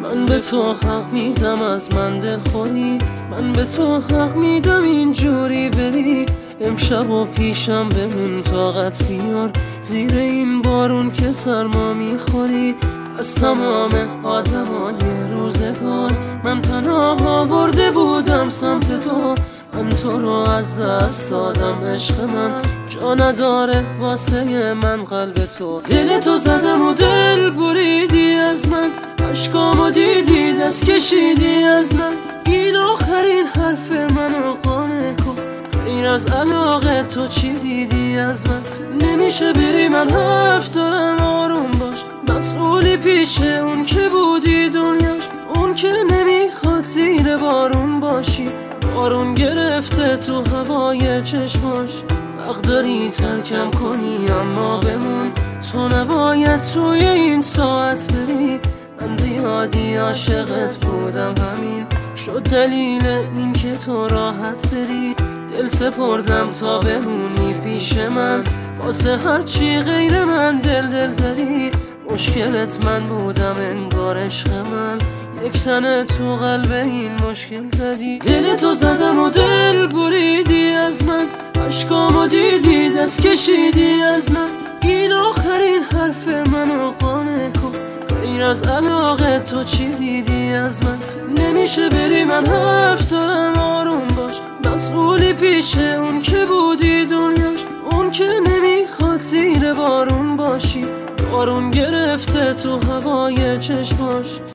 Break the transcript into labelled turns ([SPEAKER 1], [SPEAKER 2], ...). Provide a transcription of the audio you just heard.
[SPEAKER 1] من به تو حق میدم از من دلخوری، من به تو حق میدم اینجوری بری. امشب و پیشم بمون طاقت بیار، زیر این بارون که سرما میخوری. از تمام آدمای روزگار من پناه آورده بودم سمت تو، من تو رو از دست دادم. عشق من جا نداره واسه من قلب تو. دل تو زدم و دل بریدی از من، عشقامو دیدی دست کشیدی از من. این آخرین حرف منو قانع کن، غیر از علاقه تو چی دیدی از من؟ نمیشه بری، من حرف دارم آروم باش. مسئولی پیش اون که بودی دنیاش، اون که نمیخواد زیر بارون باشی. بارون گرفته تو هوای چشماش، حق داری ترکم کنی اما بمون. تو نباید توی این ساعت بری، من زیادی عاشقت بودم، همین شد دلیل این که تو راحت بری. دل سپردم تا بمونی پیش من، واسه هرچی غیر من دل زدی. مشکلت من بودم انگار عشق من، یک تنه تو قلب این مشکل زدی. دل تو زدم و دل بریدی از من، عشقامو دیدی دست کشیدی از من. این آخرین حرف منو قانع کن، غیر از علاقه تو چی دیدی از من؟ نمیشه بری، من حرف دارم آروم باش. مسئولی پیش اون که بودی دنیاش، اون که نمیخواد زیر بارون باشی. بارون گرفته تو هوای چشماش.